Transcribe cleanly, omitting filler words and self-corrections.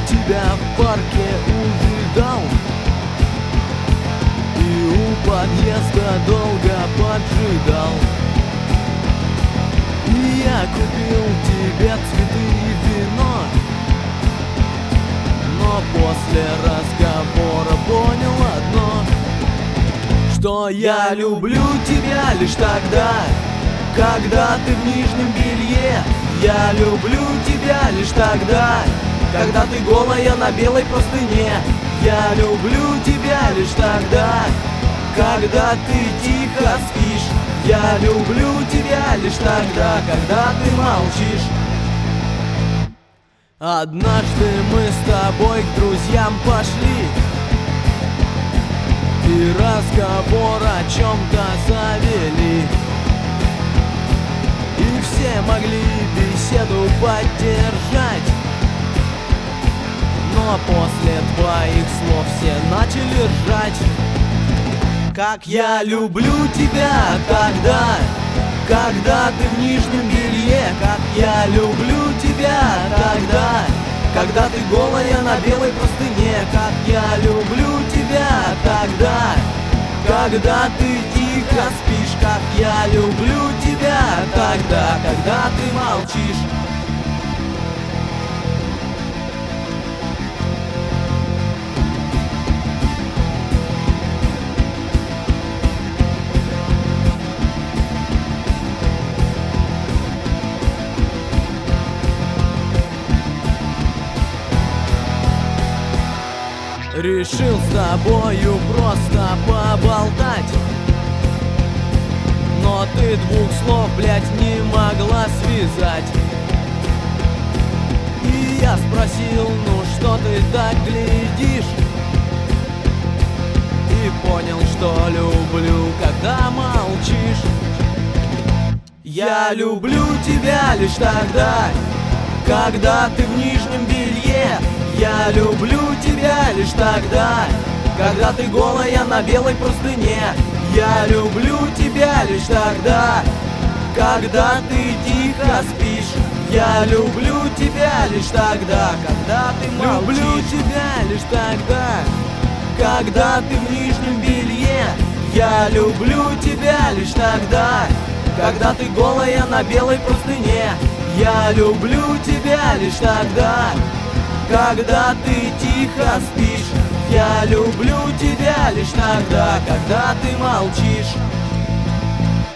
тебя в парке увидал и у подъезда долго поджидал. И я купил тебе цветы и вино, но после разговора понял одно, что я люблю тебя лишь тогда, когда ты в нижнем белье. Я люблю тебя лишь тогда, когда ты голая на белой простыне. Я люблю тебя лишь тогда, когда ты тихо спишь. Я люблю тебя лишь тогда, когда ты молчишь. Однажды мы с тобой к друзьям пошли и разговор о чем-то завели, и все могли беседу поддержать, но после твоих слов все начали ржать. Как я люблю тебя тогда, когда ты в нижнем белье. Как я люблю тебя тогда, когда ты голая на белой простыне. Как я люблю тебя тогда, когда ты тихо спишь. Как я люблю тебя тогда, когда ты молчишь. Решил с тобою просто поболтать, но ты двух слов, блядь, не могла связать. И я спросил, ну что ты так глядишь? И понял, что люблю, когда молчишь. Я люблю тебя лишь тогда, когда ты в нижнем белье. Я люблю тебя лишь тогда, когда ты голая на белой простыне. Я люблю тебя лишь тогда, когда ты тихо спишь. Я люблю тебя лишь тогда, когда ты молчишь. Люблю тебя лишь тогда, когда ты в нижнем белье. Я люблю тебя лишь тогда, когда ты голая на белой простыне. Я люблю тебя лишь тогда, когда ты тихо спишь. Я люблю тебя лишь тогда, когда ты молчишь.